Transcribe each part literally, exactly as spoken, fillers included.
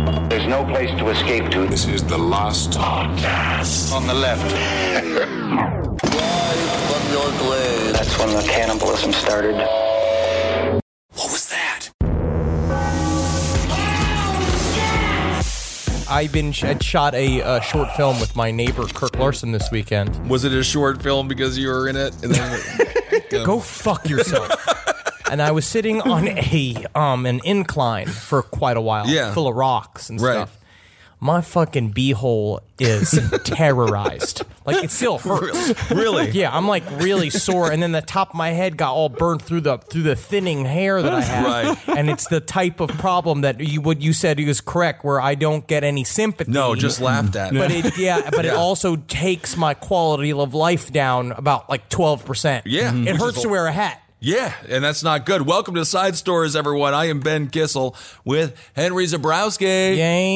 There's no place to escape to. This is the last podcast. On the left. From your grave. That's when the cannibalism started. What was that? I've been I'd shot a uh, short film with my neighbor Kirk Larson this weekend. Was it a short film because you were in it? And then Go fuck yourself. And I was sitting on a um an incline for quite a while, Yeah. full of rocks and Right. stuff. My fucking beehole is terrorized. Like, it still hurts. Really? Yeah, I'm like really sore, and then the top of my head got all burned through the through the thinning hair that I have. Right. And it's the type of problem that you what you said is correct, where I don't get any sympathy. No, just laughed at. But it yeah, but Yeah. it also takes my quality of life down about like twelve percent. Yeah. It Which hurts is to a- wear a hat. Yeah, and that's not good. Welcome to Side Stories, everyone. I am Ben Kissel with Henry Zabrowski.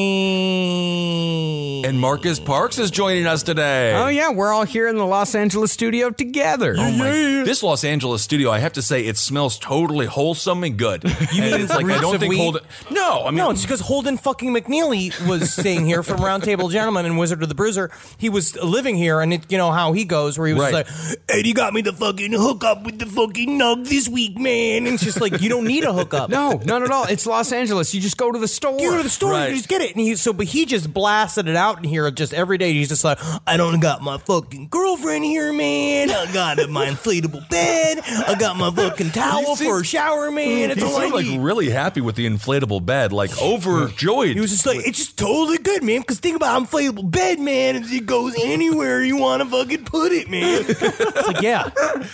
Yay. And Marcus Parks is joining us today. Oh, yeah, we're all here in the Los Angeles studio together. Oh my! This Los Angeles studio, I have to say, it smells totally wholesome and good. You mean it's like I reeks don't of think weed? Holden. No, I mean No, it's because Holden fucking McNeely was staying here from Roundtable Gentlemen and Wizard of the Bruiser. He was living here, and it, you know how he goes, where he was Right. like, "Eddie got me the fucking hookup with the fucking nug this week, man." And it's just like, you don't need a hookup. No, not at all. It's Los Angeles. You just go to the store. You go to the store, Right. you just get it. And he, so, but he just blasted it out in here just every day. He's just like, I don't got my fucking girlfriend here, man. I got my inflatable bed. I got my fucking towel seem- for a shower, man. It's he all I seemed like need. really happy with the inflatable bed, like overjoyed. He was just like, it's just totally good, man. Because think about inflatable bed, man. It goes anywhere you want to fucking put it, man. It's like, yeah.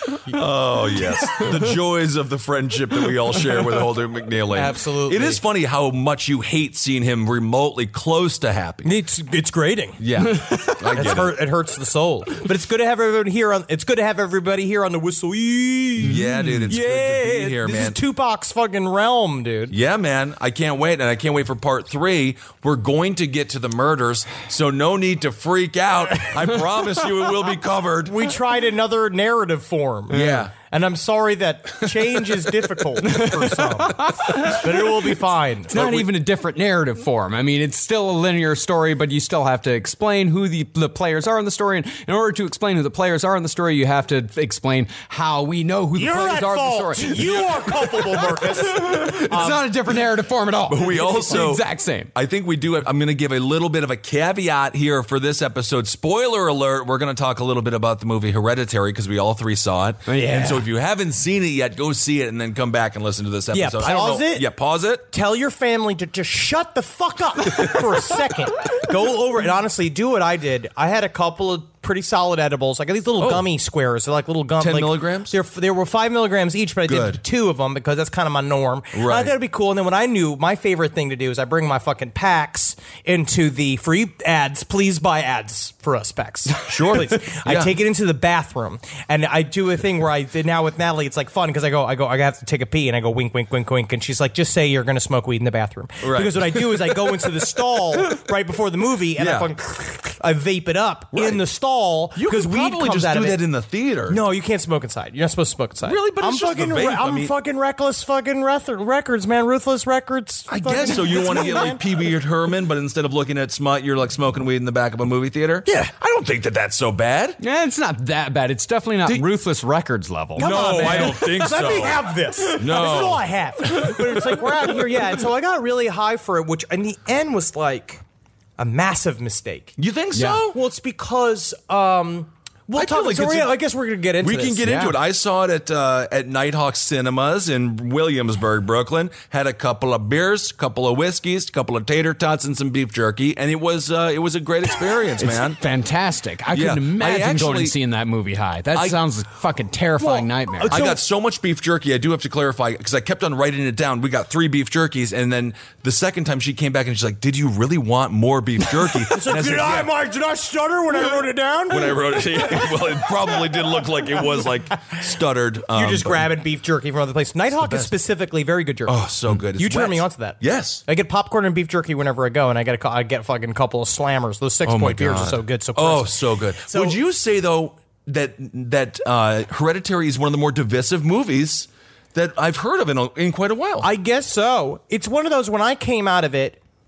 Oh, yes. The joys of the friendship that we all share with Holden McNeely. Absolutely. It is funny how much you hate seeing him remotely close to happy. It's it's grating. Yeah. I It's get it. hurt, it hurts the soul. But it's good to have everybody here on. It's good to have everybody here on the Whistle. Yeah, dude, it's yeah, good to be here, this man. is Tupac's fucking realm, dude. Yeah, man. I can't wait, and I can't wait for part three. We're going to get to the murders, so no need to freak out. I promise you it will be covered. We tried another narrative form. Yeah. And I'm sorry that change is difficult for some, but it will be fine. It's not even a different narrative form. I mean, it's still a linear story, but you still have to explain who the, the players are in the story. And in order to explain who the players are in the story, you have to explain how we know who the You're players at are fault. in the story. You are culpable, Marcus. It's not a different narrative form at all. But we also It's the exact same. I think we do. I'm going to give a little bit of a caveat here for this episode. Spoiler alert: we're going to talk a little bit about the movie Hereditary because we all three saw it. Oh, yeah. And so if you haven't seen it yet, go see it and then come back and listen to this Yeah, episode. I don't pause know. it. Yeah, pause it. Tell your family to just shut the fuck up for a second. Go over and honestly do what I did. I had a couple of pretty solid edibles. I got these little Oh. gummy squares. They're like little gum. ten like, milligrams? There, there were five milligrams each, but I Good. did two of them because that's kind of my norm. I Right. thought it'd be cool. And then what I knew, my favorite thing to do is I bring my fucking packs into the free ads. Please buy ads for us, packs. Sure. Please. I Yeah. take it into the bathroom and I do a thing where I did now with Natalie. It's like fun because I go, I go, I have to take a pee and I go wink, wink, wink, wink, and she's like, just say you're going to smoke weed in the bathroom. Right. Because what I do is I go into the stall right before the movie and Yeah. I fucking I vape it up Right. in the stall You because could weed probably comes just out do of it. that in the theater. No, you can't smoke inside. You're not supposed to smoke inside. Really? But I'm it's just the fucking, vape. I I'm mean- fucking reckless, fucking reth- records, man. Ruthless records. I Fucking- guess so. You it's want to me, get man. like P B Herman, but instead of looking at smut, you're like smoking weed in the back of a movie theater? Yeah. I don't think that that's so bad. Yeah, it's not that bad. It's definitely not Did- Ruthless Records level. Come No, on, man. I don't think Let so. me have this. No. This is all I have. But it's like, we're out here, yeah. And so I got really high for it, which in the end was like a massive mistake. You think so? Yeah. Well, it's because, um, we'll I feel talk, like so it's we're- a- I guess we're going to get into We this. can get Yeah. into it. I saw it at uh, at Nighthawk Cinemas in Williamsburg, Brooklyn. Had a couple of beers, couple of whiskeys, couple of tater tots, and some beef jerky, and it was uh, it was a great experience, It's man. fantastic. I Yeah. couldn't imagine I actually- going and seeing that movie high. That I- sounds like a fucking terrifying Well, nightmare. it's- I So- got so much beef jerky. I do have to clarify because I kept on writing it down. We got three beef jerkies, and then the second time she came back and she's like, "Did you really want more beef jerky?" So And I did said, I, "Yeah." Mark, did I stutter when I wrote it down? When I wrote it, well, it probably did look like it was like stuttered. Um, You're just but- grabbing beef jerky from other places. Nighthawk is specifically very good jerky. Oh, so good. It's You turned wet. me onto that. Yes. I get popcorn and beef jerky whenever I go, and I get a, I get fucking couple of slammers. Those six Oh my point beers God. are so good. So oh, crisp. so good. So- Would you say though that that uh, Hereditary is one of the more divisive movies that I've heard of in, a, in quite a while? I guess so. It's one of those when I came out of it,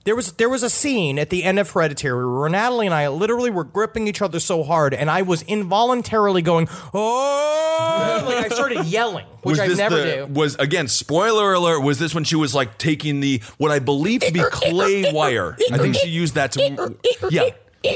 There was there was a scene at the end of Hereditary where Natalie and I literally were gripping each other so hard, and I was involuntarily going, oh, like I started yelling, which was I this never the, do. Was, again, spoiler alert, was this when she was like taking the, what I believe to be clay wire? I think she used that to, yeah.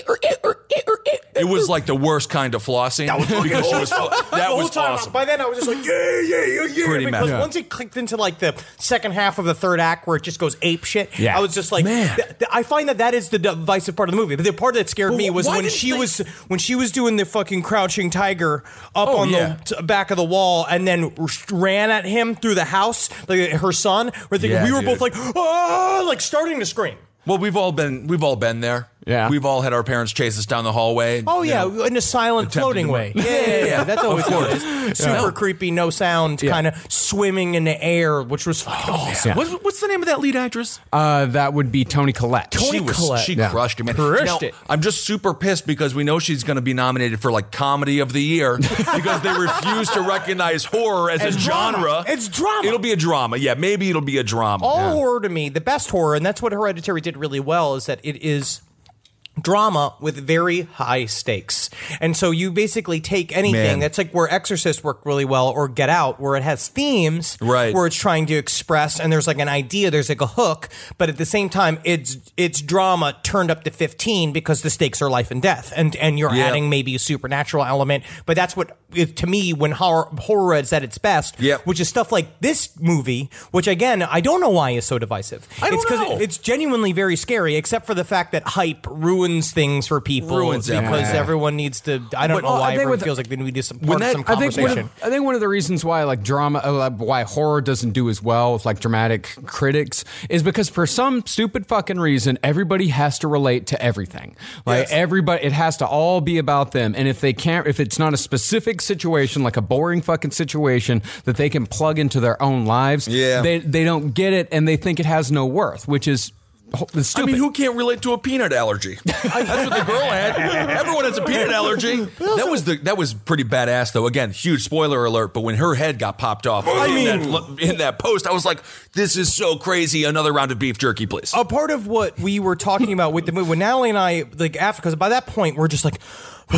It was like the worst kind of flossing. That was, because she was, that the whole was time, awesome. By then I was just like, yeah, yeah, yeah, yeah. Pretty because mad. once it clicked into like the second half of the third act where it just goes ape shit, Yeah. I was just like, Man. th- th- I find that that is the divisive part of the movie. But the part that scared Well, me was why when didn't she they- was when she was doing the fucking crouching tiger up Oh, on yeah. the t- back of the wall and then r- ran at him through the house, like her son. We're thinking Yeah, we were dude. both like, oh, like starting to scream. Well, we've all been, we've all been there. Yeah. We've all had our parents chase us down the hallway. Oh you yeah, know. in a silent, attempting floating to- way. Yeah, yeah, yeah. yeah. That's always what it is. Super Yeah. creepy, no sound, Yeah. kind of swimming in the air, which was fucking awesome. Yeah. What, what's the name of that lead actress? Uh, that would be Toni Collette. Toni she was, Collette. she Yeah. crushed it, man. Crushed Now, it. I'm just super pissed because we know she's going to be nominated for like comedy of the year because they refuse to recognize horror as, As a drama. genre. It's drama. It'll be a drama. Yeah, maybe it'll be a drama. All horror to me, the best horror, and that's what Hereditary did really well, is that it is drama with very high stakes. And so you basically take anything Man. that's like where Exorcist worked really well, or Get Out, where it has themes, Right. where it's trying to express, and there's like an idea, there's like a hook, but at the same time, it's it's drama turned up to fifteen because the stakes are life and death, and and you're Yeah. adding maybe a supernatural element. But that's what, it, to me, when horror, horror is at its best, Yep. which is stuff like this movie, which again, I don't know why is so divisive. I don't it's know. It, it's genuinely very scary, except for the fact that hype ruins things for people Ruins because everything. everyone needs to. I don't But, know uh, I why think everyone with- feels like they need to some, when part of that- some I think, one conversation. of, I think one of the reasons why like drama, uh, why horror doesn't do as well with like dramatic critics is because for some stupid fucking reason, everybody has to relate to everything. Like Yes. everybody, it has to all be about them. And if they can't, if it's not a specific situation, like a boring fucking situation that they can plug into their own lives, Yeah. they they don't get it and they think it has no worth, which is I stupid. mean, who can't relate to a peanut allergy? That's what the girl had. Everyone has a peanut allergy. That was the that was pretty badass, though. Again, huge spoiler alert. But when her head got popped off I in, mean- that, in that post, I was like, "This is so crazy." Another round of beef jerky, please. a part of what we were talking about with the movie, when Natalie and I, like, after, because by that point, we're just like,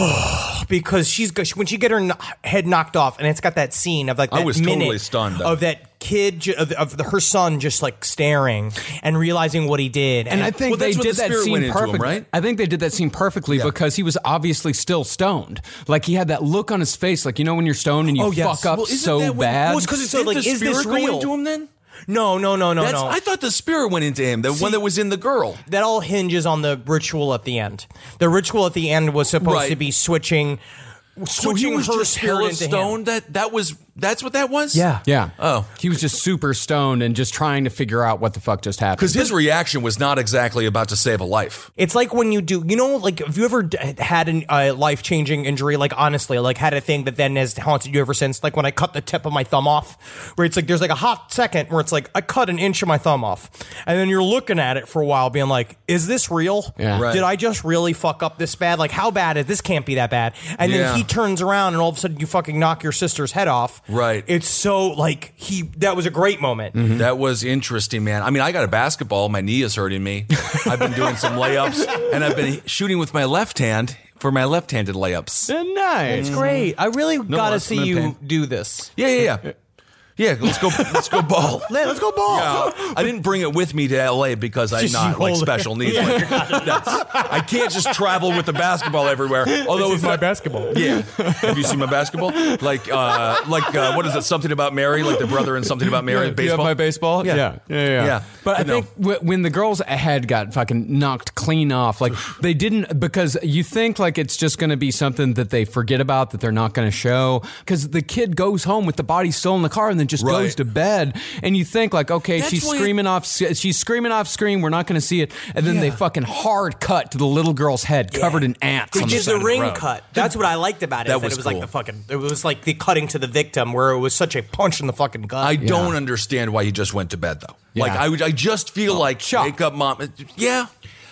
because she's when she get her kn- head knocked off, and it's got that scene of like that I was minute totally stunned, though. of that kid ju- of, of the, her son just like staring and realizing what he did, And I think Well, they that's what did the that spirit scene went into him, perfectly. right? I think they did that scene perfectly Yeah. because he was obviously still stoned. Like he had that look on his face, like you know when you're stoned and you Oh, yes. fuck up Well, isn't so that when- bad. Well, it's 'cause it's so, Didn't like, the is this spirit go real? into him then? no, no, no, no, That's, no. I thought the spirit went into him. The one that was in the girl. that all hinges on the ritual at the end. The ritual at the end was supposed Right. to be switching, So he switching was her just spirit hella into him. stoned. That that was that's what that was. Yeah. yeah. Oh. He was just super stoned and just trying to figure out what the fuck just happened. Because his reaction was not exactly about to save a life. It's like when you do, you know, like have you ever d- had a uh, life changing injury? Like honestly, like had a thing that then has haunted you ever since. Like when I cut the tip of my thumb off, where it's like there's like a hot second where it's like I cut an inch of my thumb off, and then you're looking at it for a while, being like, "Is this real? Yeah. Right. Did I just really fuck up this bad? Like how bad is this? Can't be that bad." And Yeah. then he turns around, and all of a sudden you fucking knock your sister's head off. Right. It's so like he. That was a great moment. That was interesting, man. I mean, I got a basketball. My knee is hurting me. I've been doing some layups, and I've been shooting with my left hand for my left-handed layups. nice. It's great. I really gotta I'm see in you pain. do this. Yeah, yeah, yeah. Yeah, let's go. Let's go ball. Let's go ball. Yeah, I didn't bring it with me to L A because I'm Just not you like hold it. special needs. Like, that's- I can't just travel with the basketball everywhere. Although if I, basketball. yeah, have you seen my basketball? Like, uh, like uh, what is it? Something About Mary, like the brother in Something About Mary. You have baseball. my baseball? Yeah. Yeah. Yeah. Yeah. Yeah. But I No. think w- when the girl's head got fucking knocked clean off, like they didn't, because you think like it's just going to be something that they forget about, that they're not going to show. Because the kid goes home with the body still in the car and then just Right. goes to bed. And you think like, okay, That's she's why- screaming off, she's screaming off screen. We're not going to see it. And then they Yeah. fucking hard cut to the little girl's head covered in ants. They on did side the of ring road. cut. That's what I liked about it. That is was it was cool. like the fucking. It was like the cutting to the victim, where it was such a punch in the fucking gut. I don't understand why he just went to bed though. Like Yeah. I would, I just feel like shock. wake up, mom. Yeah,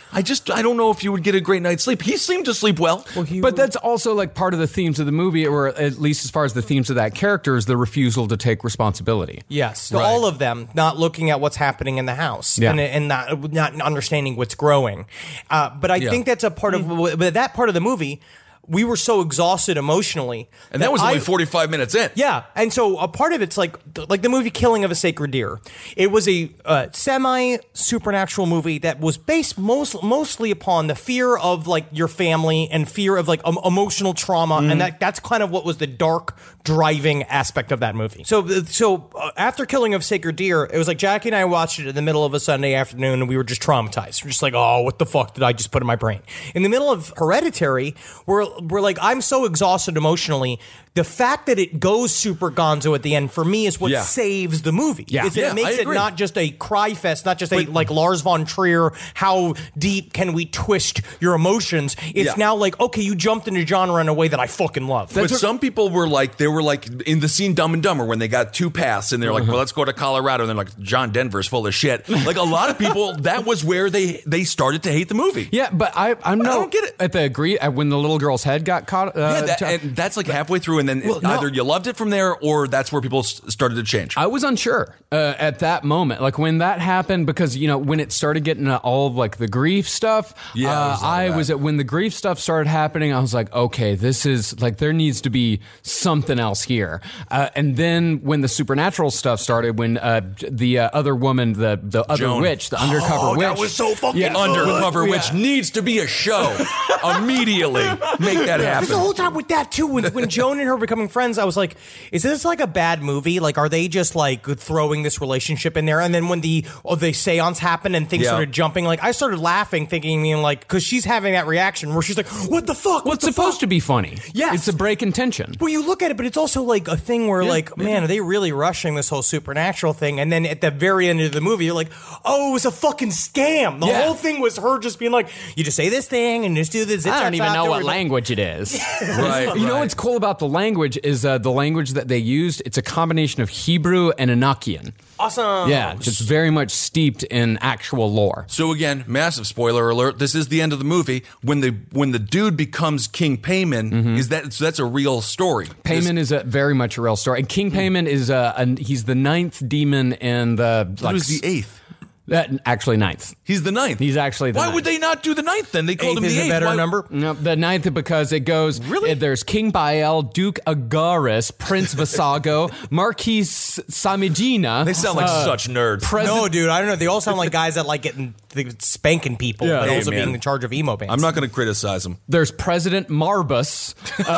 I just I don't know if you would get a great night's sleep. He seemed to sleep well. well he but that's also like part of the themes of the movie, or at least as far as the themes of that character, is the refusal to take responsibility. Yes, to Right. all of them, not looking at what's happening in the house Yeah. and, and not, not understanding what's growing. Uh, but I Yeah. think that's a part of but that part of the movie. We were so exhausted emotionally, and that was only I- forty-five minutes in. Yeah, and so a part of it's like like the movie Killing of a Sacred Deer. It was a uh, semi supernatural movie that was based most mostly upon the fear of like your family and fear of like um, emotional trauma, Mm-hmm. and that that's kind of what was the dark driving aspect of that movie. So so uh, after Killing of Sacred Deer, it was like Jackie and I watched it in the middle of a Sunday afternoon, and we were just traumatized. We're just like, oh, what the fuck did I just put in my brain? In the middle of Hereditary, we're we're like, I'm so exhausted emotionally. The fact that it goes super gonzo at the end for me is what Yeah. saves the movie. Yeah. It's that Yeah, it makes I it agree. not just a cry fest, not just a like Lars von Trier, how deep can we twist your emotions? It's Yeah. now like, okay, you jumped into genre in a way that I fucking love. But some people were like, they were like in the scene Dumb and Dumber when they got two paths and they're like, well, let's go to Colorado. And they're like, John Denver's full of shit. Like a lot of people, that was where they they started to hate the movie. Yeah, but I I'm no, don't get it. at the agree at when the little girl's head got caught. Uh, Yeah, that, t- and that's like halfway through, and then Well, no. either you loved it from there, or that's where people s- started to change. I was unsure uh, at that moment, like when that happened, because you know when it started getting to all of like the grief stuff. Yeah, uh, it was all I that. was at when the grief stuff started happening. I was like, okay, this is like there needs to be something else here. Uh, and then when the supernatural stuff started, when uh, the uh, other woman, the the other Joan. witch, the undercover Oh, witch, that was so fucking Yeah. Undercover Yeah. Witch needs to be a show immediately. Make that Because the happen. whole time with that too, when, when Joan and her becoming friends, I was like, is this like a bad movie? Like, are they just like throwing this relationship in there? And then when the oh, the seance happened and things Yeah. started jumping, like I started laughing, thinking, you know, like, because she's having that reaction where she's like, what the fuck? Well, What it's the supposed fuck? to be funny. Yes. It's a break in tension. Well, you look at it, but it's also like a thing where, like, man, are they really rushing this whole supernatural thing? And then at the very end of the movie, you're like, oh, it was a fucking scam. The Yeah. whole thing was her just being like, you just say this thing and just do this. I don't even know what language. language it is. Right. You know right. what's cool about the language is uh, the language that they used. It's a combination of Hebrew and Enochian. Awesome. Yeah, just very much steeped in actual lore. So again, massive spoiler alert. This is the end of the movie. When the when the dude becomes King Payman, is that so that's a real story? Payman This- is a very much a real story. And King Payman is uh, an, he's the ninth demon in the like, who's the eighth? Uh, actually ninth. He's the ninth. He's actually the Why ninth. would they not do the ninth then? They called Eighth him is the a eighth. better Why- number. No, the ninth because it goes. Really? uh, There's King Bael, Duke Agaris, Prince Visago, Marquis Samigina. They sound like uh, such nerds. President- No, dude, I don't know. They all sound like guys that like getting spanking people, Yeah. but Hey, also man. being in charge of emo bands. I'm not going to criticize him. There's President Marbus.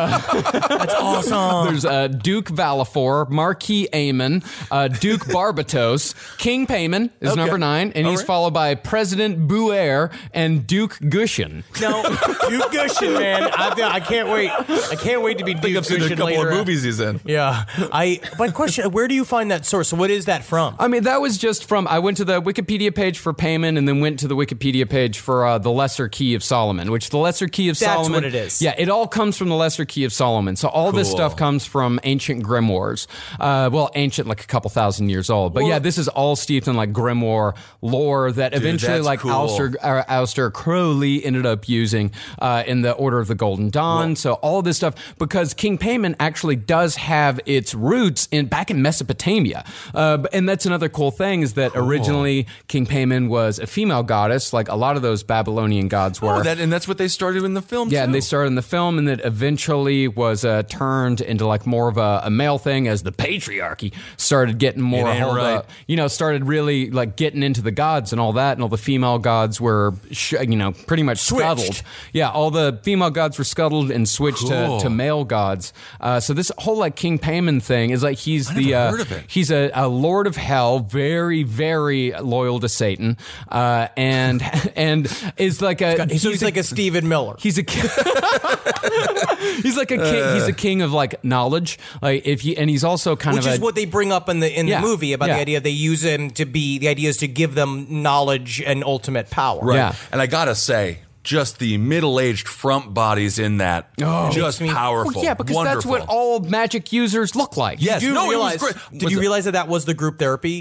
That's awesome. There's uh, Duke Valifor, Marquis Aemon, uh, Duke Barbatos, King Payman is Okay. number nine, and All he's right. followed by President Buer and Duke Gushin. No, Duke Gushin, man. I, I can't wait. I can't wait to be Duke I've seen a Gushin couple later. of movies he's in. Yeah, I. But question: where do you find that source? What is that from? I mean, that was just from. I went to the Wikipedia page for Payman, and then went to the Wikipedia page for uh, the Lesser Key of Solomon, which the Lesser Key of That's Solomon. what it is. Yeah, it all comes from the Lesser Key of Solomon. So all this Cool. stuff comes from ancient grimoires. Uh, well, ancient, like a couple thousand years old. But Well- yeah, this is all steeped in like grimoire lore that eventually, that's like cool. Aleister, uh, Aleister Crowley ended up using uh, in the Order of the Golden Dawn. So all this stuff, because King Payman actually does have its roots in back in Mesopotamia, uh, b- and that's another cool thing is that originally King Payman was a female goddess, like a lot of those Babylonian gods were. Oh, that, and that's what they started in the film, Yeah, too. and they started in the film, and that eventually was uh, turned into like more of a, a male thing as the patriarchy started getting more, It ain't hold right. up, you know, started really like getting into the gods and all that, and all the female gods were, sh- you know, pretty much scuttled. Yeah, all the female gods were scuttled and switched Cool. to, to male gods. Uh, so this whole like King Payman thing is like he's I the never uh, heard of it. he's a, a lord of hell, very very loyal to Satan, uh, and and is like a He's, he's like a Stephen Miller. He's a king. He's like a king. He's a king of like knowledge. Like if you, and he's also kind Which of is a, what they bring up in the in Yeah, the movie about yeah. the idea they use him to be. The idea is to give them knowledge and ultimate power. Right. Yeah. And I gotta say, just the middle-aged front bodies in that, just Makes me- powerful. Well, yeah, because that's Wonderful. what all magic users look like. Yes. Did you No, it was realize? great. Did Was you it- realize that that was the group therapy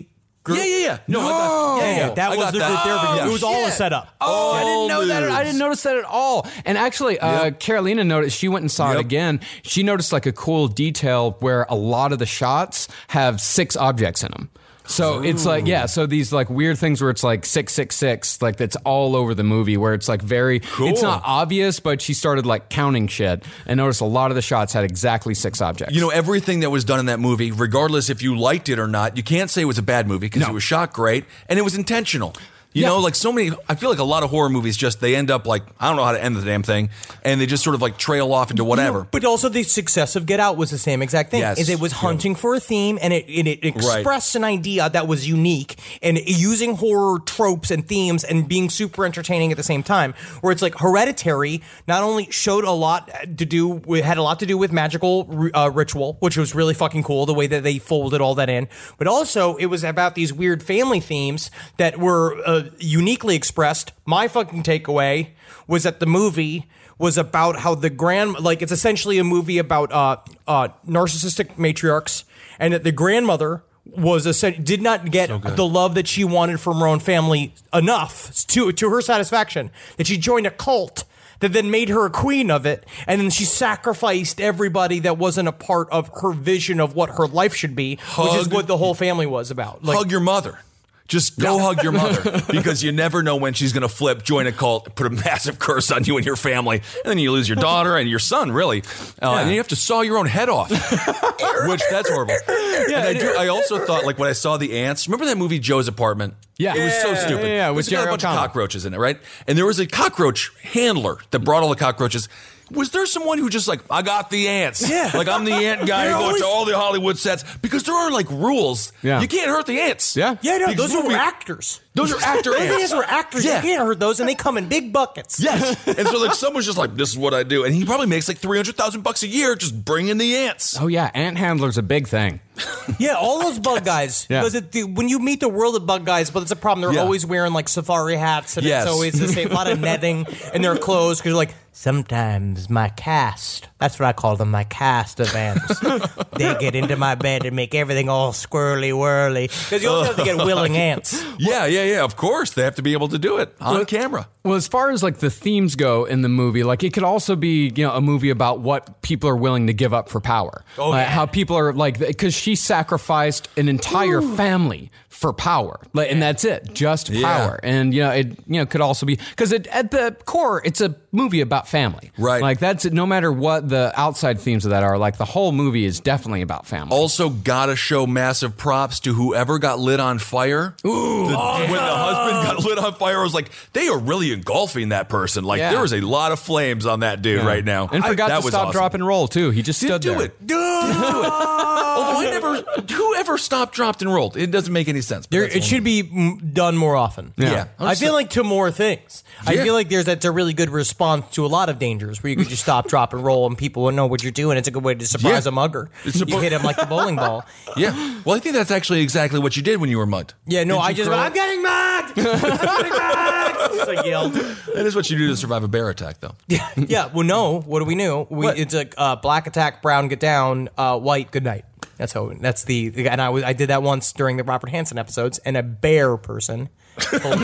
Yeah, yeah, yeah. No, I got, yeah, yeah. That I was got the that. group therapy. Yeah. It was all a shit. setup. Oh, I didn't know that. I moves. didn't notice that at all. And actually, uh, Yep. Carolina noticed, she went and saw Yep. it again. She noticed like a cool detail where a lot of the shots have six objects in them. So it's like, yeah, so these like weird things where it's like six six six, like that's all over the movie where it's like very, Cool. it's not obvious, but she started like counting shit and noticed a lot of the shots had exactly six objects. You know, everything that was done in that movie, regardless if you liked it or not, you can't say it was a bad movie because No. it was shot great and it was intentional. You Yeah. know, like so many, I feel like a lot of horror movies just, they end up like, I don't know how to end the damn thing, and they just sort of like trail off into whatever. But also the success of Get Out was the same exact thing. Yes. Is it was hunting for a theme and it, and it Right. expressed an idea that was unique and using horror tropes and themes and being super entertaining at the same time. Where it's like Hereditary not only showed a lot to do, had a lot to do with magical uh, ritual, which was really fucking cool, the way that they folded all that in. But also it was about these weird family themes that were uh, uniquely expressed. My fucking takeaway was that the movie was about how the grand, like it's essentially a movie about uh, uh, narcissistic matriarchs, and that the grandmother was a, did not get the love that she wanted from her own family enough to to her satisfaction, that she joined a cult that then made her a queen of it, and then she sacrificed everybody that wasn't a part of her vision of what her life should be, which is Hug- what the whole family was about. Like, Hug your mother. Just go hug your mother because you never know when she's going to flip, join a cult, put a massive curse on you and your family, and then you lose your daughter and your son, really. Uh, And then you have to saw your own head off, which that's horrible. Yeah, and I, do, I also thought, like, when I saw the ants, remember that movie Joe's Apartment? Yeah. It was so Yeah, stupid. yeah, yeah, with It's got a Jerry bunch of O'Connell. cockroaches in it, right? And there was a cockroach handler that brought all the cockroaches. Was there someone who just like, I got the ants? Yeah. Like, I'm the ant guy who They're goes always- to all the Hollywood sets because there are like rules. Yeah. You can't hurt the ants. Yeah. yeah, no, Because those movie- are actors. Those are actor Those ants. ants were actors. Yeah. You can't hurt those, and they come in big buckets. Yes. And so like someone's just like, this is what I do. And he probably makes like three hundred thousand bucks a year just bringing the ants. Oh yeah, ant handler's a big thing. Yeah, all those bug guys. Yeah. Because it, the, when you meet the world of bug guys, but it's a problem. They're Yeah. always wearing like safari hats, and Yes. it's always the same. A lot of netting in their clothes because like sometimes my cast. That's what I call them, my cast of ants. They get into my bed and make everything all squirrely whirly. Because you also have to get willing ants. Yeah, yeah, yeah. Of course. They have to be able to do it on camera. Well, as far as like the themes go in the movie, like it could also be, you know, a movie about what people are willing to give up for power. Oh, Like, yeah. how people are like, because she sacrificed an entire family for power, like, and that's it, just Yeah. power. And you know, it you know could also be because it, at the core, it's a movie about family, Right. Like that's no matter what the outside themes of that are. Like the whole movie is definitely about family. Also, gotta show massive props to whoever got lit on fire. Ooh, the, when the husband got lit on fire, I was like, they are really engulfing that person. Like Yeah. there was a lot of flames on that dude Yeah. right now. and I- forgot that to was stop, awesome. drop, and roll too. He just Didn't stood do there. it. Didn't do it. Although I never, whoever stopped, dropped, and rolled. It doesn't make any sense. but There, that's it one. should be mm, done more often. Yeah. I feel like to more things. I Yeah. feel like there's that's a really good response to a lot of dangers where you could just stop, drop, and roll, and people will know what you're doing. It's a good way to surprise Yeah. a mugger. It's You suppo- hit him like the bowling ball. Yeah. Well, I think that's actually exactly what you did when you were mugged. Yeah, no, Did I you just curl went, up? I'm getting mugged. I'm getting mugged. Just like yelled. That is what you do to survive a bear attack, though. Yeah, yeah. Well, no. What do we know? We, What? it's a uh, black attack, brown get down, uh, white good night. That's how. That's the. the and I was. I did that once during the Robert Hansen episodes, and a bear person told me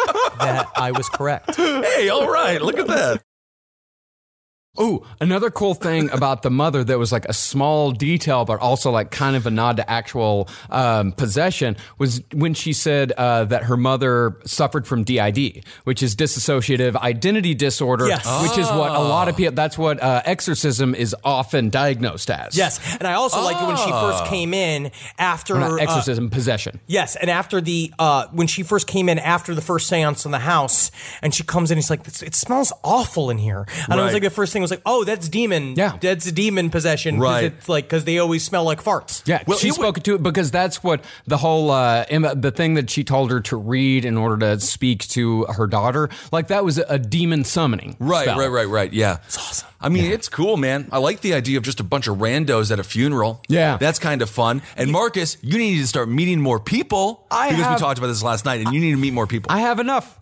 that I was correct. Hey, all right. Look at that. Ooh, another cool thing about the mother that was like a small detail, but also like kind of a nod to actual um, possession was when she said uh, that her mother suffered from D I D, which is dissociative identity disorder, Yes. which is what a lot of people, that's what uh, exorcism is often diagnosed as. Yes, and I also liked it when she first came in after Or not uh, exorcism, possession. Yes, and after the uh, when she first came in after the first seance in the house, and she comes in, he's like, "It smells awful in here." And I was Right. like, the first thing was like, "Oh, that's demon. Yeah. that's a demon possession." 'cause Right. It's like because they always smell like farts. Yeah, Well, she it spoke to it because that's what the whole uh, Emma, the thing that she told her to read in order to speak to her daughter, like that was a, a demon summoning. Right, spell. right, right, right. Yeah. It's awesome. I mean, it's cool, man. I like the idea of just a bunch of randos at a funeral. Yeah. That's kind of fun. And Marcus, you need to start meeting more people I because have- we talked about this last night and you need to meet more people. I have enough.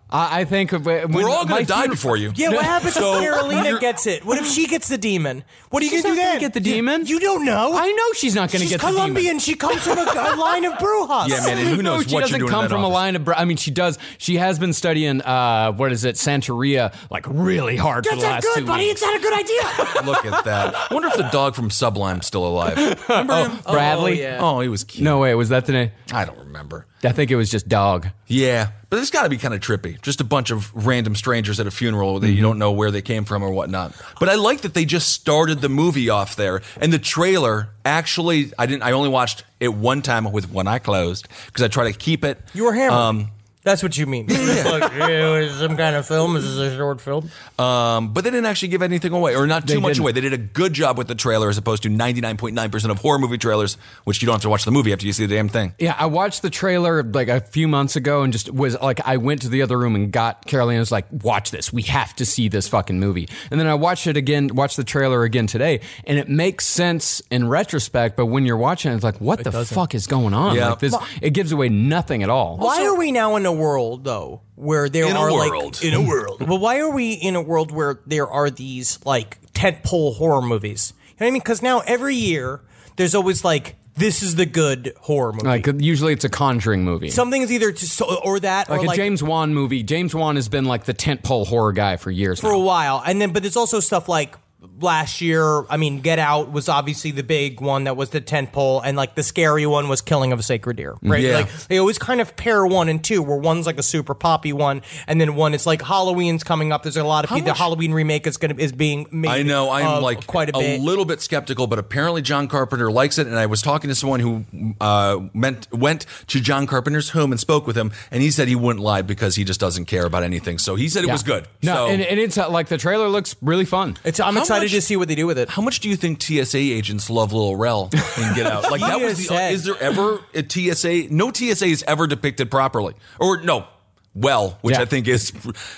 I, I think of, when, We're all my going to die funeral- before you. Yeah, what happens So, if Carolina you're- gets it? What if she gets the demon? What are you She's going to do not then? gonna get the demon. You don't know. I know she's not going to She's get Colombian. the demon. She comes from a, a line of Brujas. Yeah, man, and who knows no, she what doesn't you're doing come in that from a office. line of. Br- I mean, she does. She has been studying. Uh, what is it, Santeria, like really hard for That's the not last good, two buddy. weeks. It's not a good idea. Look at that. I wonder if the dog from Sublime's still alive. Remember him? Bradley? Oh, yeah. Oh, he was cute. No, wait, was that the name? I don't remember. I think it was just dog. Yeah, but it's got to be kind of trippy. Just a bunch of random strangers at a funeral that Mm-hmm. you don't know where they came from or whatnot. But I like that they just started the movie off there, and the trailer actually. I didn't. I only watched it one time with one eye closed because I try to keep it. You were hammered. Um, That's what you mean. Like, yeah, is this some kind of film? Is this a short film? Um, but they didn't actually give anything away, or not too They much didn't. away. They did a good job with the trailer as opposed to ninety-nine point nine percent of horror movie trailers, which you don't have to watch the movie after you see the damn thing. Yeah, I watched the trailer like a few months ago and just was like, I went to the other room and got Carolina was like, watch this. We have to see this fucking movie. And then I watched it again, watched the trailer again today, and it makes sense in retrospect, but when you're watching it, it's like, what the fuck is going on? Yeah. Like this, it gives away nothing at all. Why are we now in a world, though, where there In a are world. like in a world? Well, why are we in a world where there are these like tentpole horror movies? You know what I mean? Because now every year there's always like this is the good horror movie. Like usually it's a Conjuring movie. Something is either to, so, or that like or a like James Wan movie. James Wan has been like the tentpole horror guy for years for a now. while, and then but there's also stuff like. Last year, I mean, Get Out was obviously the big one that was the tentpole, and like the scary one was Killing of a Sacred Deer, right? Yeah. Like they always kind of pair one and two, where one's like a super poppy one, and then one is like Halloween's coming up. There's a lot of people. The Halloween remake is going to is being made. I know. I'm of like quite a bit. little bit skeptical, but apparently John Carpenter likes it. And I was talking to someone who uh, meant, went to John Carpenter's home and spoke with him, and he said he wouldn't lie because he just doesn't care about anything. So he said it Yeah. was good. No, so, and, and it's uh, like the trailer looks really fun. It's, I'm How excited much- to see what they do with it. how much do you think T S A agents love Lil Rel and Get Out? Like that was the. T S A. Is there ever a T S A? No T S A is ever depicted properly, or no, well, which Yeah. I think is.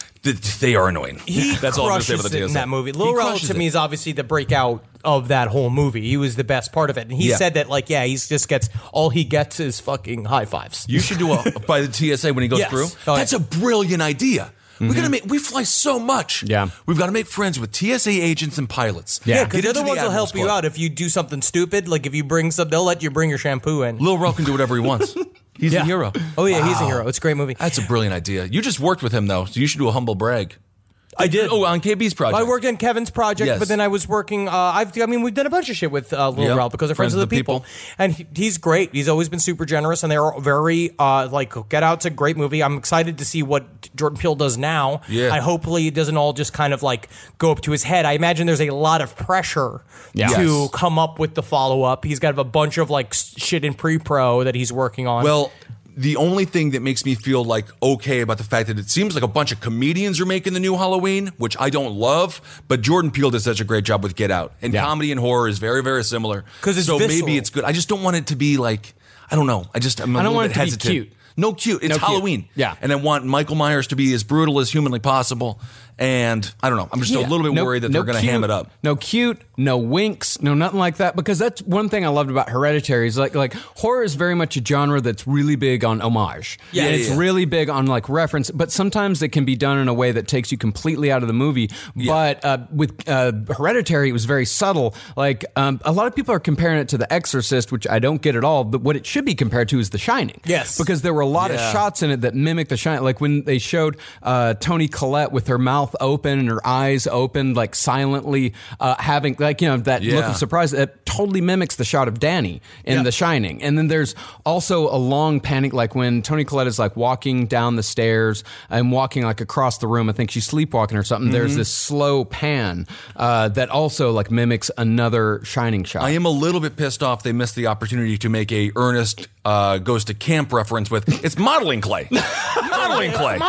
They are annoying. He That's all I'm going to say crushes about the it T S A. in that movie. He Lil Rel crushes to it. me is obviously the breakout of that whole movie. He was the best part of it, and he Yeah. said that like yeah, he just gets all he gets is fucking high fives. You should do a by the T S A when he goes Yes. through. Oh, That's yeah. a brilliant idea. We gotta make. We fly so much. Yeah. we've got to make friends with T S A agents and pilots. Yeah. Yeah, because Get they're the into ones that'll Admirals help you Club. out if you do something stupid. Like if you bring some, they'll let you bring your shampoo in. Lil Rel can do whatever he wants. He's Yeah. a hero. Oh yeah, he's a Wow. hero. It's a great movie. That's a brilliant idea. You just worked with him though, so you should do a humble brag. I did. Oh, on K B's project. I worked on Kevin's project, Yes. but then I was working. Uh, I've, I mean, we've done a bunch of shit with uh, Lil Yep. Rel because they're friends, of the people, and he, he's great. He's always been super generous, and they're very uh, like Get Out's a great movie. I'm excited to see what Jordan Peele does now. Yeah. I hopefully it doesn't all just kind of like go up to his head. I imagine there's a lot of pressure Yeah. to Yes. come up with the follow up. He's got a bunch of like s- shit in pre pro that he's working on. Well, the only thing that makes me feel like okay about the fact that it seems like a bunch of comedians are making the new Halloween, which I don't love, but Jordan Peele does such a great job with Get Out. And Yeah. comedy and horror is very, very similar. 'Cause it's so visceral. maybe it's good. I just don't want it to be like, I don't know. I just, I'm a I don't little want bit it to be hesitant. cute. No cute. It's No cute. Halloween. Yeah. And I want Michael Myers to be as brutal as humanly possible. And I don't know. I'm just a Yeah. little bit No- worried that no they're going to cute, ham it up. No cute, no winks, no nothing like that. Because that's one thing I loved about Hereditary is like like horror is very much a genre that's really big on homage. Yeah, and yeah, it's yeah. really big on like reference. But sometimes it can be done in a way that takes you completely out of the movie. But uh, with uh, Hereditary, it was very subtle. Like um, a lot of people are comparing it to The Exorcist, which I don't get at all. But what it should be compared to is The Shining. Yes. because there were a lot Yeah. of shots in it that mimic The Shining. Like when they showed uh, Toni Collette with her mouth open and her eyes open, like silently uh, having, like, you know, that look Yeah. of surprise that totally mimics the shot of Danny in Yeah. The Shining. And then there's also a long panic, like when Toni Collette is like walking down the stairs and walking like across the room. I think she's sleepwalking or something. There's Mm-hmm. this slow pan uh, that also like mimics another Shining shot. I am a little bit pissed off they missed the opportunity to make a Ernest uh, goes to camp reference with it's modeling clay. modeling clay.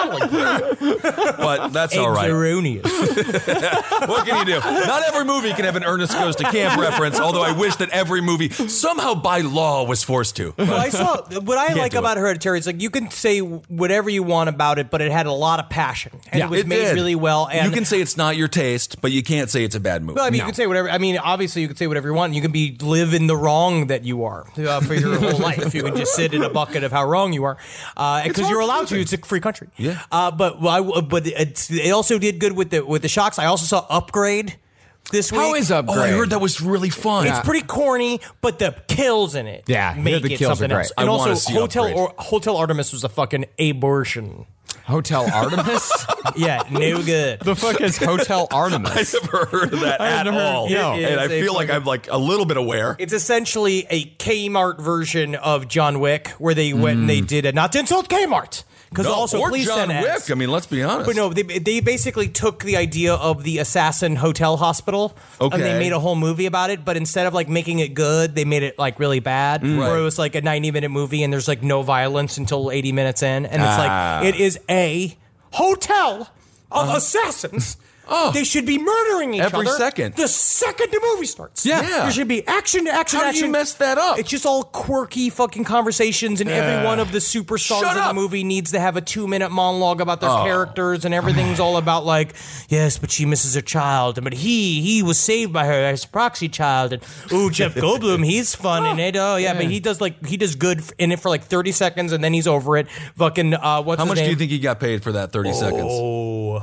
But that's all right. Erroneous. What can you do? Not every movie can have an Ernest Goes to Camp reference, although I wish that every movie somehow by law was forced to. Well, I saw what I like do about it. Hereditary is like you can say whatever you want about it, but it had a lot of passion and Yeah, it was It made did. really well. And you can say it's not your taste, but you can't say it's a bad movie. well, I mean, you can say whatever. I mean, obviously, you can say whatever you want. You can be live in the wrong that you are uh, for your whole life. You can just sit in a bucket of how wrong you are. because uh, you're allowed to. It's a free country. Yeah. Uh, but well, I, but it's, it also did good with the with the shocks. I also saw Upgrade this week. How is Upgrade? Oh, I heard that was really fun. It's pretty corny, but the kills in it Yeah, make the it kills are something great. else. I And wanna also, see Hotel Upgrade. or, Hotel Artemis was a fucking abortion. Hotel Artemis? Yeah, no good. The fuck is Hotel Artemis? I never heard of that at never heard- all. no. And It I is a feel like fucking- I'm like a little bit aware. It's essentially a Kmart version of John Wick, where they went and they did it. Not to insult Kmart, because No, also or please John send ads. Wick. I mean, let's be honest. But no, they, they basically took the idea of the assassin hotel hospital and Okay. they made a whole movie about it. But instead of like making it good, they made it like really bad. Where Right. it was like a ninety minute movie and there's like no violence until eighty minutes in, and it's Ah. like it is a hotel of assassins. Oh. They should be murdering each Every other second. the second the movie starts. Yeah. Yeah. There should be action, action, How do action. you mess that up? It's just all quirky fucking conversations, and every one of the superstars Shut in the up. movie needs to have a two minute monologue about their Oh. characters, and everything's all about like, yes, but she misses her child, but he he was saved by her as a proxy child, and ooh, Jeff Goldblum, he's fun in it. Oh yeah, but he does like he does good in it for like thirty seconds, and then he's over it. Fucking uh, what's How his much name? do you think he got paid for that thirty seconds? Oh,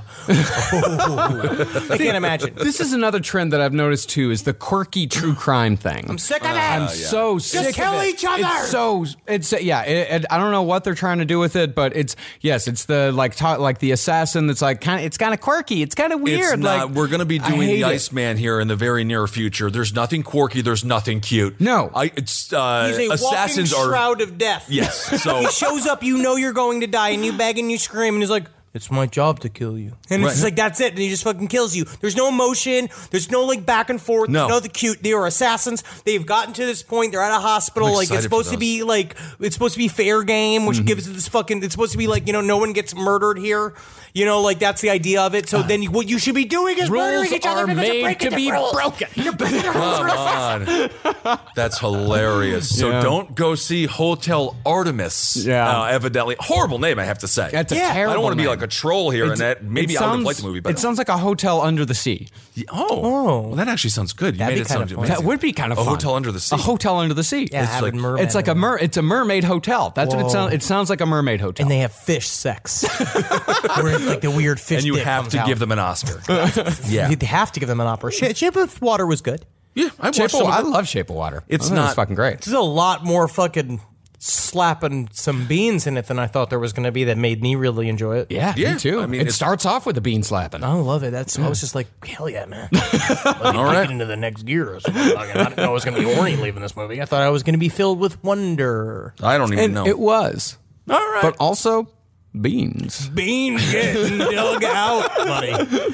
Oh. I can't imagine. This is another trend that I've noticed too: is the quirky true crime thing. I'm sick of it. I'm so sick kill of it. each other. It's so it's yeah. It, it, I don't know what they're trying to do with it, but it's yes, it's the like ta- like the assassin that's like kind of it's kind of quirky. It's kind of weird. It's not. Like, We're going to be I doing hate the it. Iceman here in the very near future. There's nothing quirky. There's nothing cute. No. I. It's uh, He's a assassins walking are. shroud of death. Yes. So He shows up, you know you're going to die, and you beg and you scream, and he's like, it's my job to kill you. And Right. it's just like, that's it. And he just fucking kills you. There's no emotion. There's no like back and forth. No. There's no the cute. They are assassins. They've gotten to this point. They're at a hospital. I'm Like it's excited supposed for to those. be like, it's supposed to be fair game, which gives it this fucking, it's supposed to be like, you know, no one gets murdered here. You know, like that's the idea of it. So then you, what you should be doing is murdering Rules each other are because you're made breaking to the be rules. broken. You're breaking the rules. You're an assassin. Come on. That's hilarious. So Yeah. don't go see Hotel Artemis. Yeah. Uh, evidently. Horrible name, I have to say. That's a Yeah. I terrible I don't want to be name. like a troll here and that. Maybe It I would have sounds- liked the movie better. It sounds like a hotel under the sea. Oh. Oh. Well, that actually sounds good. You That'd made be it kinda sound fun. amazing. That would be kind of A fun. hotel under the sea. A hotel under the sea. Yeah, It's have like- a mermaid. It's like a mer. It's a mermaid hotel. That's what it Whoa. sounds. It sounds like a mermaid hotel. And they have fish sex. Where it's like the weird fish And you dick have comes to out. give them an Oscar. yeah. You'd have to give them an opera. Sh- Shape of Water was good. Yeah, I watched Shape some of, of I it. love Shape of Water. It's I think not- fucking great. There's a lot more fucking slapping some beans in it than I thought there was going to be that made me really enjoy it. Yeah, Yeah, me too. I mean, it it's- starts off with a bean slapping. I love it. That's I was just like, hell yeah, man. Let me All right. take it into the next gear. So I didn't know I was going to be horny leaving this movie. I thought I was going to be filled with wonder. I don't even And know. it was. All right. But also beans. Beans getting dug out, buddy.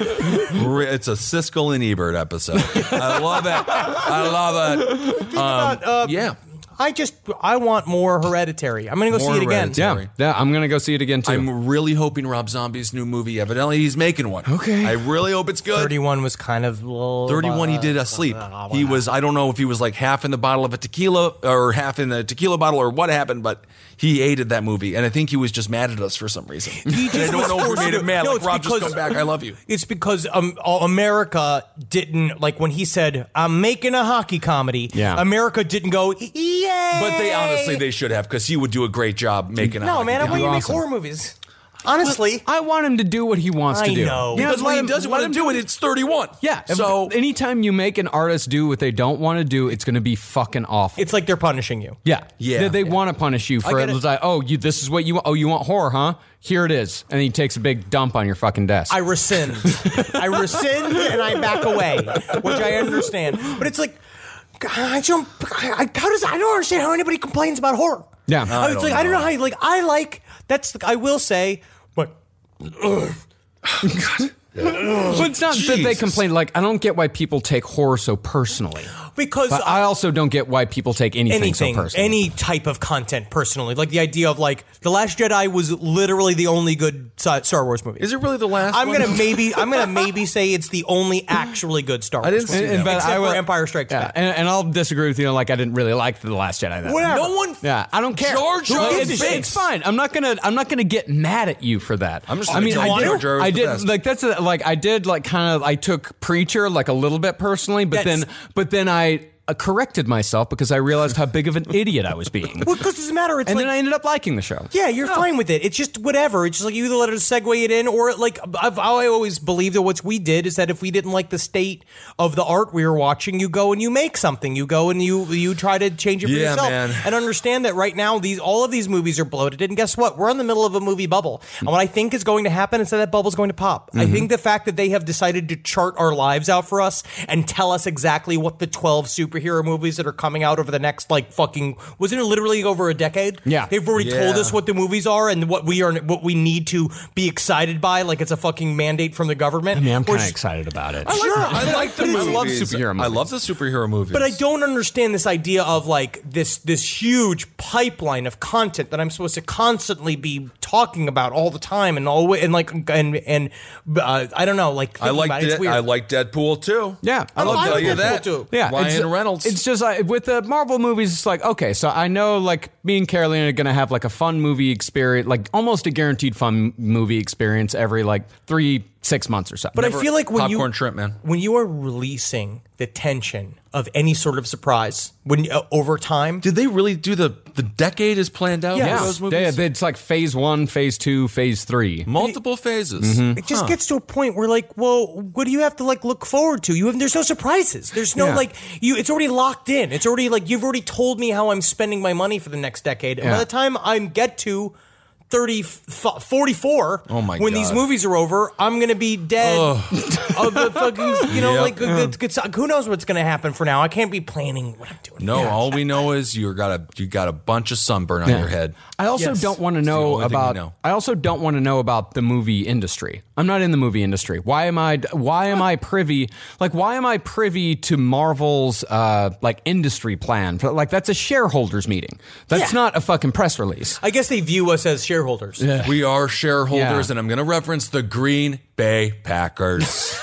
Re- It's a Siskel and Ebert episode. I love it. I love it. Um, uh, yeah. I just I want more Hereditary. I'm going to go More see it again. Hereditary. Yeah, yeah. I'm gonna go see it again too. I'm really hoping Rob Zombie's new movie, evidently he's making one. Okay. I really hope it's good. thirty-one was kind of little, thirty-one he did asleep. He was, I don't know if he was like half in the bottle of a tequila or half in the tequila bottle or what happened, but he hated that movie. And I think he was just mad at us for some reason. He I just don't was know if we forced made to- him mad. No, like, it's Rob, just because- come back. I love you. It's because um, America didn't, like when he said, I'm making a hockey comedy, Yeah. America didn't go, yay! But they honestly, they should have because he would do a great job making a No, hockey man, I game. want you to make awesome. horror movies. Honestly. I want him to do what he wants I to do. know. Yeah, Because let when him- he doesn't let want him to do it, it's thirty-one. Yeah. So anytime you make an artist do what they don't want to do, it's going to be fucking awful. It's like they're punishing you. yeah. Yeah. They, they Yeah. want to punish you for get it. it. It's like, oh, you. This is what you want. Oh, you want horror, huh? Here it is. And he takes a big dump on your fucking desk. I rescind. I rescind and I back away, which I understand. But it's like, I don't, I, I, how does, I don't understand how anybody complains about horror. Yeah. I, it's don't like, I don't know. know how you, like, I like, that's, I will say, but, But it's not that they Jesus. complain. Like, I don't get why people take horror so personally. because But I also don't get why people take anything, anything, so personally. any type of content personally. Like the idea of like The Last Jedi was literally the only good Star Wars movie. is it really the last I'm one? gonna maybe I'm gonna maybe say it's the only actually good Star Wars. I didn't see movie. that. And- but except I will- for Empire Strikes yeah, Back. and, and I'll disagree with you. Like, I didn't really like The Last Jedi. That Whatever. No one. Yeah, I don't care. Jar Jar Like, is it's, big. it's fine. I'm not gonna. I'm not gonna get mad at you for that. I'm just I gonna mean, tell I you did. Jar Jar is I the did. best. Like that's a, like I did. Like kind of. I took Preacher like a little bit personally, but That's- then but then I uh, corrected myself because I realized how big of an idiot I was being. Well, because it doesn't matter. It's And like, then I ended up liking the show. yeah, you're fine with it. It's just whatever. It's just like you either let it segue it in, or like I've, I always believed that what we did is that if we didn't like the state of the art we were watching, you go and you make something. You go and you you try to change it for Yeah, yourself, man. and understand that right now these all of these movies are bloated. And guess what? We're in the middle of a movie bubble, and what I think is going to happen is that that bubble's going to pop. I think the fact that they have decided to chart our lives out for us and tell us exactly what the twelve superhero movies that are coming out over the next like fucking wasn't it literally over a decade? Yeah. They've already Yeah. told us what the movies are and what we are, what we need to be excited by, like it's a fucking mandate from the government. I mean, I'm We're kind of just- excited about it. Sure, I like the But it's- movies. I love superhero I movies. love the superhero movies. But I don't understand this idea of like this this huge pipeline of content that I'm supposed to constantly be talking about all the time and all and like and and uh, I don't know, like I thinking like about it, it's De- weird. I like Deadpool too. Yeah, I I'm love fine tell with you Deadpool that. too. Yeah, Ryan it's, Reynolds. It's just like with the Marvel movies, it's like, okay, so I know like me and Caroline are going to have like a fun movie experience, like almost a guaranteed fun movie experience every like three, six months or so. But I feel like when popcorn you shrimp, man. when you are releasing the tension of any sort of surprise when uh, over time. Did they really do the the decade is planned out Yeah. for those movies? Yeah, it's like phase one, phase two, phase three. Multiple phases. It just gets to a point where, like, well, what do you have to like look forward to? You have there's no surprises. There's no Yeah. like you. It's already locked in. It's already like you've already told me how I'm spending my money for the next decade. And by Yeah. the time I get to thirty, forty-four, Oh my when these God. movies are over, I'm gonna be dead of the fucking, you know, Yep. like good, good, good, who knows what's gonna happen for now? I can't be planning what I'm doing. No, all we know is you got a you got a bunch of sunburn on Yeah. your head. I also Yes. don't want to the know only thing we about. know. I also don't want to know about the movie industry. I'm not in the movie industry. Why am I? Why am I privy? Like, why am I privy to Marvel's uh, like industry plan? Like, that's a shareholders meeting. That's Yeah. not a fucking press release. I guess they view us as shareholders. We are shareholders, Yeah. and I'm going to reference the Green Bay Packers.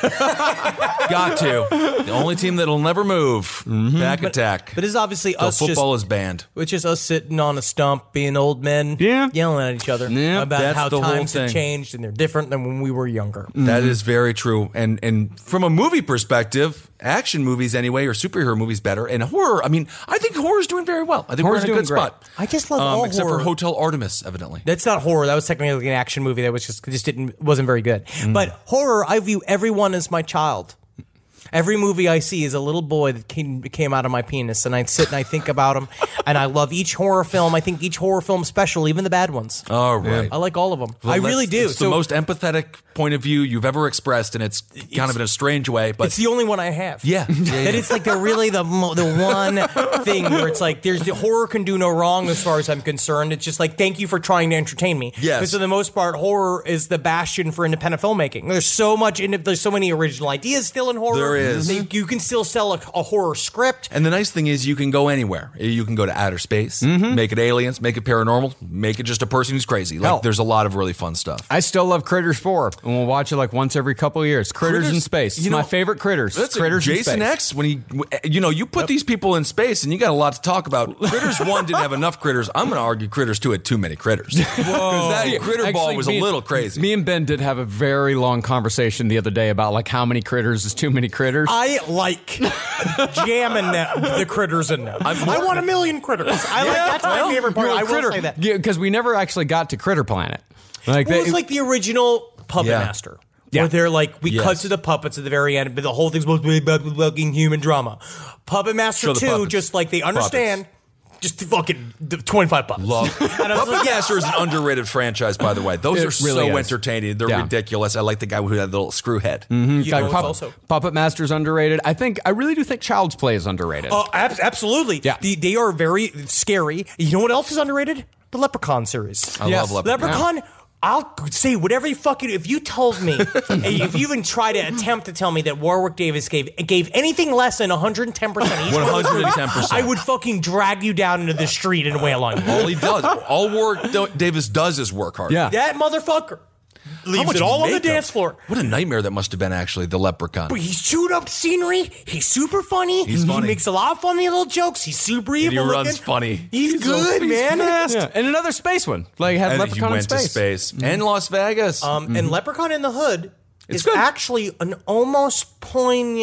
Got to. The only team that'll never move. Back attack. But this is obviously So us just football is banned. Which is us sitting on a stump, being old men, Yeah. yelling at each other Yeah. about That's how the whole times have thing. changed and they're different than when we were younger. That is very true. And and from a movie perspective, action movies anyway, or superhero movies better. And horror, I mean, I think horror's doing very well. I think Horror's we're in a doing good great. spot. I just love um, all except horror. for Hotel Artemis, evidently. That's not horror. That was technically an action movie that was just just didn't wasn't very good. Mm. But horror, I view everyone as my child. Every movie I see is a little boy that came, came out of my penis, and I sit and I think about him, and I love each horror film. I think each horror film special, even the bad ones. All right. I like all of them. Well, I really that's- do. It's the most empathetic point of view you've ever expressed, and it's kind of in a strange way. But it's the only one I have. Yeah. Yeah, yeah. That it's like the really the mo- the one thing where it's like there's the horror can do no wrong as far as I'm concerned. It's just like thank you for trying to entertain me. Yes. Because for the most part, horror is the bastion for independent filmmaking. There's so much in it. There's so many original ideas still in horror. There is. They- you can still sell a, a horror script. And the nice thing is you can go anywhere. You can go to outer space, make it aliens, make it paranormal, make it just a person who's crazy. Like Hell. there's a lot of really fun stuff. I still love Critters four, and we'll watch it like once every couple of years. Critters, Critters- in space. It's you my know, favorite Critters. That's Critters in Jason space. X. When he, you know, you put these people in space, and you got a lot to talk about. Critters one didn't have enough critters. I'm going to argue Critters two had too many critters. Because that critter ball Actually, was me a and- little crazy. Me and Ben did have a very long conversation the other day about like how many critters is too many critters. I like jamming the, the critters in there. I want a million critters. I like that's my Well, favorite part. you're a I will critter. say that. Yeah, because we never actually got to Critter Planet. Like Well, they- it's like the original Puppet Yeah. Master. Yeah. Where they're like, we Yes. cut to the puppets at the very end, but the whole thing's supposed to be about fucking human drama. Puppet Master Show the two, puppets. just like they understand, just fucking twenty-five puppets. Love. And I was Puppet like, yeah. Master is an underrated franchise, by the way. Those It are really so is. entertaining. They're Yeah. ridiculous. I like the guy who had the little screw head. You like, know, Pup- also. Puppet Master's underrated. I think I really do think Child's Play is underrated. Oh, ab- absolutely. Yeah. The, they are very scary. You know what else is underrated? The Leprechaun series. I Yes. love Leprechaun. Leprechaun. I'll say whatever you fucking. If you told me, if you even try to attempt to tell me that Warwick Davis gave gave anything less than one hundred ten percent each, one hundred ten percent. I would fucking drag you down into the street and wail on you. All he does, all Warwick Do- Davis does is work hard. Yeah. That motherfucker How leaves much it all on the makeup? dance floor. What a nightmare that must have been, actually, the Leprechaun. But he's chewed up scenery. He's super funny. He's funny. He makes a lot of funny little jokes. He's super he evil. runs looking. funny. He's, He's so- good, he's man. fast. Yeah. And another space one. Like had And he Leprechaun in went space. to space. And Las Vegas. Um, And Leprechaun in the Hood It's is good. actually an almost poignant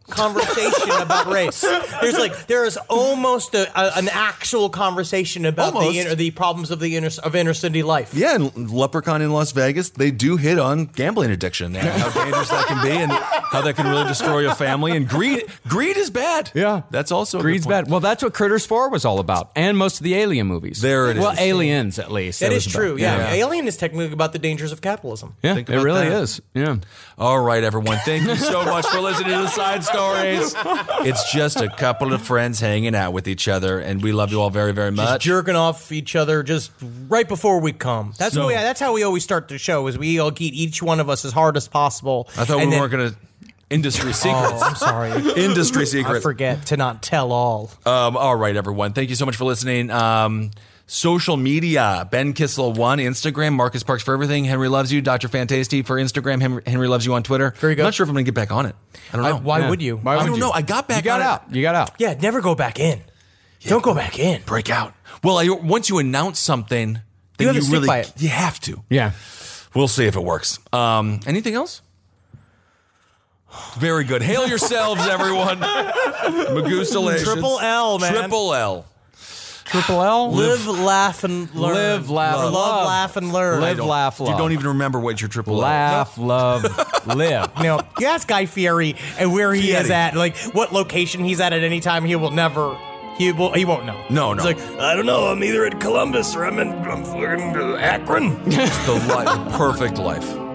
conversation about race. There's like there is almost a, a, an actual conversation about Almost. the inter, the problems of the inner, of inner city life. Yeah, and Leprechaun in Las Vegas, they do hit on gambling addiction and how dangerous that can be and how that can really destroy a family. And greed greed is bad. Yeah. That's also a good Greed's point. bad. Well, that's what Critters four was all about, and most of the Alien movies. There it well, is. Well, Aliens, at least. That it is was true. about. Yeah. Yeah. Alien is technically about the dangers of capitalism. Yeah, Think it about really that. is. Yeah. All right, everyone. Thank you so much for listening to the Side Stories. It's just a couple of friends hanging out with each other, and we love you all very, very Just much. jerking off each other just right before we come. That's So- what we, that's how we always start the show. Is we all get each one of us as hard as possible. I thought and we then- weren't going to industry secrets. Oh, I'm sorry. Industry I secrets. forget to not tell all. Um, all right, everyone. Thank you so much for listening. Um, social media, Ben Kissel one, Instagram, Marcus Parks for everything, Henry Loves You, Doctor Fantasty for Instagram, Henry, Henry Loves You on Twitter. Very good. I'm not sure if I'm going to get back on it. I don't know. I- why Yeah. would you? Why I would don't you? know. I got back You got on out. it. You got out. Yeah, never go back in. Don't go back in. Break out. Well, I, once you announce something, then You have to stick really, by it. You have to. Yeah. We'll see if it works. Um, anything else? Very good. Hail yourselves, everyone. Magoo Triple L, man. Triple L. Triple L. Live, laugh, and learn. Live, laugh, love, love. laugh, and learn. Live, laugh, love. You don't even remember what your triple L. Laugh, love, live. You know, you ask Guy Fieri and where he is Fieri. at, like what location he's at at any time. He will never. He will. He won't know. No, no. He's like, I don't know. I'm either at Columbus or I'm in I'm fucking Akron. The life, perfect life.